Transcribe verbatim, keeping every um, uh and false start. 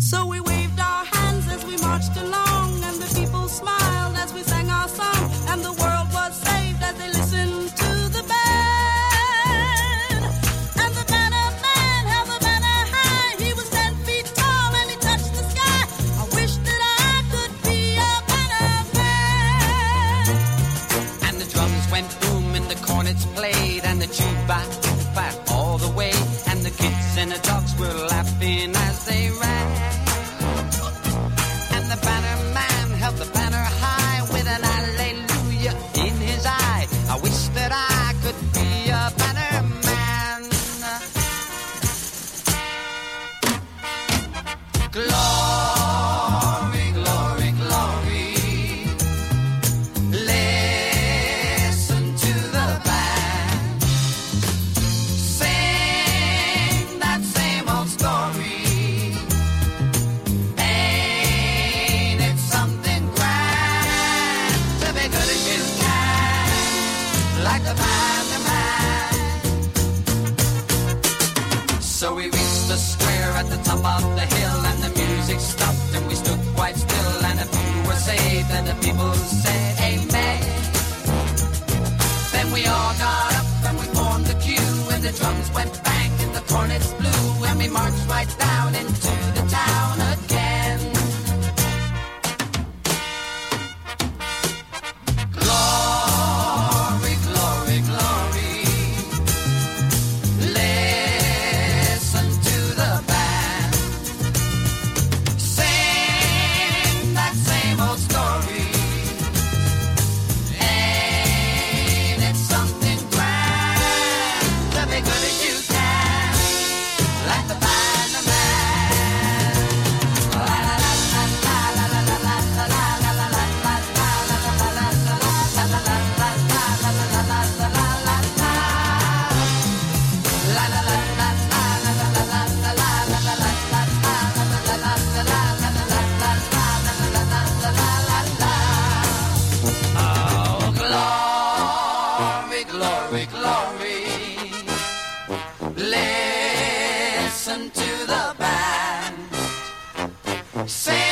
So we waved our hands as we marched along, and the people smiled as we sang our song, and the world was saved as they listened to the band. And the banner man held the banner high. He was ten feet tall and he touched the sky. I wish that I could be a banner man. And the drums went boom and the cornets played, and the jukebox back all the way, and the kids and the dogs were laughing as they ran. And the banner man held the banner high with an hallelujah in his eye. I wish that I could be a banner man. Glory, glory, glory. Listen to the band. Sing that same old story. Ain't it something grand to be good as you can, like the banner man? So we reached the square at the top of the hill, and the music stopped and we stood quite still, and the people were saved and the people said amen. Then we all got up and we formed the queue, and the drums went bang and the cornets blew, and we marched right down into the town again. Glory, glory, glory. Listen to the band. Sing that same old story. Ain't it something grand to be good as you can, like the banner man? La la la la la la la la la la la la la la la Oh, glory, glory, glory. Listen to the band. Sing